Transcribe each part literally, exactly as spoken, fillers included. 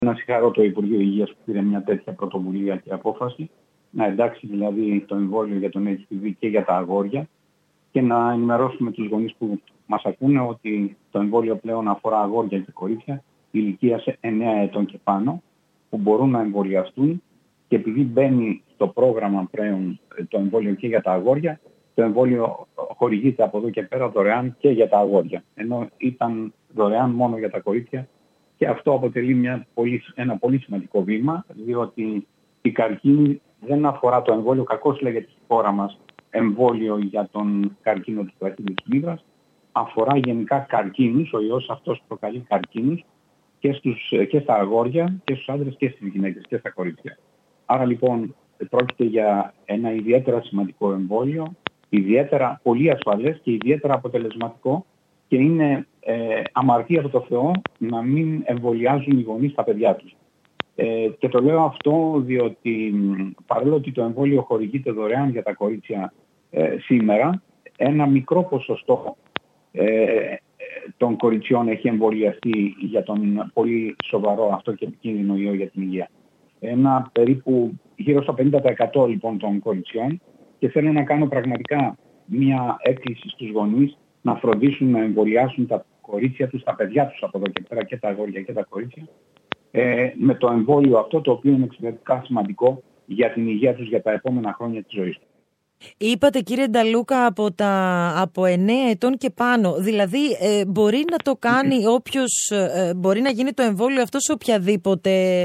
Να συγχαρώ το Υπουργείο Υγείας που πήρε μια τέτοια πρωτοβουλία και απόφαση, να εντάξει δηλαδή το εμβόλιο για τον έιτς άι βι και για τα αγόρια και να ενημερώσουμε τους γονείς που μας ακούνε ότι το εμβόλιο πλέον αφορά αγόρια και κορίτσια ηλικίας εννέα ετών και πάνω που μπορούν να εμβολιαστούν, και επειδή μπαίνει στο πρόγραμμα πλέον το εμβόλιο και για τα αγόρια, το εμβόλιο χορηγείται από εδώ και πέρα δωρεάν και για τα αγόρια, ενώ ήταν δωρεάν μόνο για τα κορίτσια. Και αυτό αποτελεί μια πολύ, ένα πολύ σημαντικό βήμα, διότι η καρκίνη δεν αφορά το εμβόλιο, κακώς λέγεται στη χώρα μας εμβόλιο για τον καρκίνο του τραχύλου της μύδρας, αφορά γενικά καρκίνους, ο ιός αυτός προκαλεί καρκίνους και, στους, και στα αγόρια και στους άντρες και στις γυναίκες και στα κορίτσια. Άρα λοιπόν πρόκειται για ένα ιδιαίτερα σημαντικό εμβόλιο, ιδιαίτερα πολύ ασφαλές και ιδιαίτερα αποτελεσματικό, και είναι ε, αμαρτία από το Θεό να μην εμβολιάζουν οι γονείς τα παιδιά τους. Ε, και το λέω αυτό διότι παρόλο ότι το εμβόλιο χορηγείται δωρεάν για τα κορίτσια ε, σήμερα, ένα μικρό ποσοστό ε, των κοριτσιών έχει εμβολιαστεί για τον πολύ σοβαρό αυτό και επικίνδυνο ιό για την υγεία. Ένα περίπου γύρω στο πενήντα τοις εκατό λοιπόν των κοριτσιών, και θέλω να κάνω πραγματικά μια έκκληση στους γονείς να φροντίσουν να εμβολιάσουν τα κορίτσια τους, τα παιδιά τους από εδώ και πέρα, και τα αγόρια και τα κορίτσια, ε, με το εμβόλιο αυτό, το οποίο είναι εξαιρετικά σημαντικό για την υγεία τους για τα επόμενα χρόνια της ζωής τους. Είπατε, κύριε Νταλούκα, από, τα, από εννέα ετών και πάνω. Δηλαδή ε, μπορεί να το κάνει όποιος, ε, μπορεί να γίνει το εμβόλιο αυτό σε οποιαδήποτε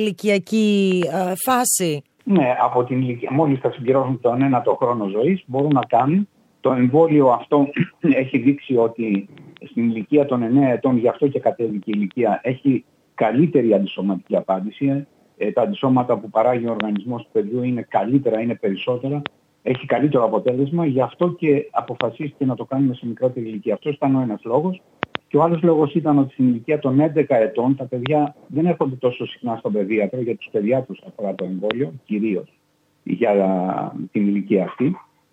ηλικιακή ε, φάση. Ναι, από την ηλικία, μόλις θα συμπληρώσουν τον ένατο χρόνο ζωής, μπορούν να κάνουν. Το εμβόλιο αυτό έχει δείξει ότι στην ηλικία των εννέα ετών, γι' αυτό και κατέβηκε η ηλικία, έχει καλύτερη αντισωματική απάντηση. Ε, τα αντισώματα που παράγει ο οργανισμός του παιδιού είναι καλύτερα, είναι περισσότερα. Έχει καλύτερο αποτέλεσμα, γι' αυτό και αποφασίστηκε να το κάνουμε σε μικρότερη ηλικία. Αυτό ήταν ο ένας λόγος. Και ο άλλος λόγος ήταν ότι στην ηλικία των έντεκα ετών τα παιδιά δεν έρχονται τόσο συχνά στον παιδίατρο, για τους παιδιάτρους αφορά το εμβόλιο, κυρίως για την ηλικία αυτή.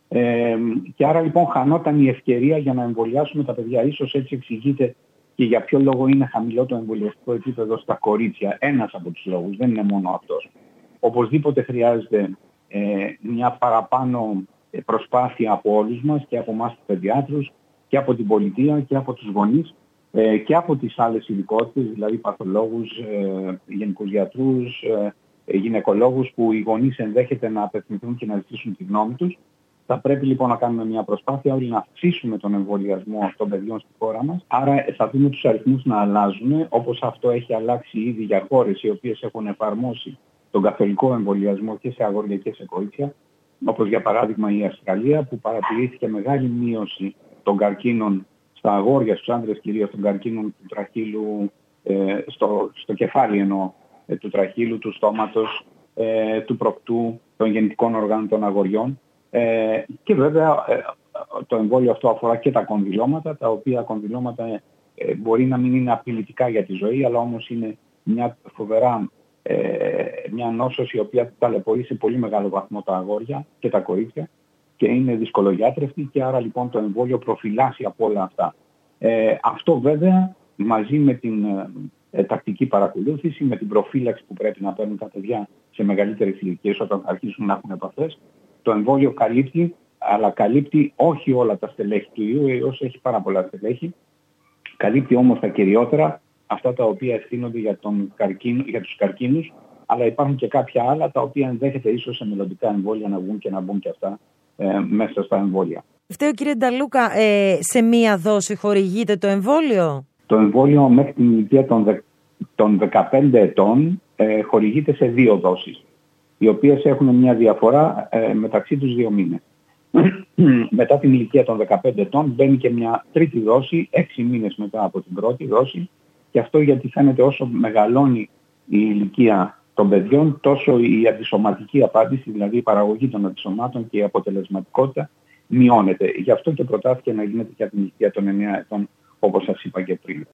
Ε, και άρα λοιπόν χανόταν η ευκαιρία για να εμβολιάσουμε τα παιδιά. Ίσως έτσι εξηγείται και για ποιο λόγο είναι χαμηλό το εμβολιαστικό επίπεδο στα κορίτσια. Ένας από τους λόγους, δεν είναι μόνο αυτός. Οπωσδήποτε χρειάζεται ε, μια παραπάνω προσπάθεια από όλους μας, και από εμάς τους παιδιάτρους και από την πολιτεία και από τους γονείς ε, και από τις άλλες ειδικότητες, δηλαδή παθολόγους, ε, γενικούς γιατρούς, ε, γυναικολόγους, που οι γονείς ενδέχεται να απευθυνθούν και να ζητήσουν τη γνώμη τους. Θα πρέπει λοιπόν να κάνουμε μια προσπάθεια όλοι να αυξήσουμε τον εμβολιασμό των παιδιών στη χώρα μας. Άρα θα δούμε τους αριθμούς να αλλάζουν, όπως αυτό έχει αλλάξει ήδη για χώρες οι οποίες έχουν εφαρμόσει τον καθολικό εμβολιασμό και σε αγόρια και σε κορίτσια, όπως για παράδειγμα η Αυστραλία, που παρατηρήθηκε μεγάλη μείωση των καρκίνων στα αγόρια, στους άντρες κυρίως, των καρκίνων του τραχύλου, ε, στο, στο κεφάλι εννοώ, ε, του τραχύλου, του στόματος, ε, του προκτού, των γεννητικών οργάνων των αγοριών. Ε, και βέβαια ε, το εμβόλιο αυτό αφορά και τα κονδυλώματα, τα οποία κονδυλώματα ε, μπορεί να μην είναι απειλητικά για τη ζωή, αλλά όμως είναι μια φοβερά ε, μια νόσος η οποία ταλαιπωρεί σε πολύ μεγάλο βαθμό τα αγόρια και τα κορίτσια και είναι δυσκολογιάτρευτη, και άρα λοιπόν το εμβόλιο προφυλάσσει από όλα αυτά. Ε, αυτό βέβαια μαζί με την ε, τακτική παρακολούθηση, με την προφύλαξη που πρέπει να παίρνουν τα παιδιά σε μεγαλύτερες ηλικίες όταν θα αρχίσουν να έχουν επαφές, το εμβόλιο καλύπτει, αλλά καλύπτει όχι όλα τα στελέχη του ιού, ο ιός έχει πάρα πολλά στελέχη. Καλύπτει όμως τα κυριότερα, αυτά τα οποία ευθύνονται για, τον καρκίνο, για τους καρκίνους, αλλά υπάρχουν και κάποια άλλα τα οποία ενδέχεται ίσως σε μελλοντικά εμβόλια να βγουν και να μπουν και αυτά ε, μέσα στα εμβόλια. Φταίω, κύριε Νταλούκα, ε, σε μία δόση χορηγείται το εμβόλιο? Το εμβόλιο μέχρι την ηλικία των, δε, των δεκαπέντε ετών ε, χορηγείται σε δύο δόσεις, οι οποίες έχουν μια διαφορά ε, μεταξύ τους δύο μήνες. Μετά την ηλικία των δεκαπέντε ετών μπαίνει και μια τρίτη δόση, έξι μήνες μετά από την πρώτη δόση, και αυτό γιατί φαίνεται όσο μεγαλώνει η ηλικία των παιδιών, τόσο η αντισωματική απάντηση, δηλαδή η παραγωγή των αντισωμάτων και η αποτελεσματικότητα μειώνεται. Γι' αυτό και προτάθηκε να γίνεται και από την ηλικία των εννέα ετών, όπως σας είπα και πριν.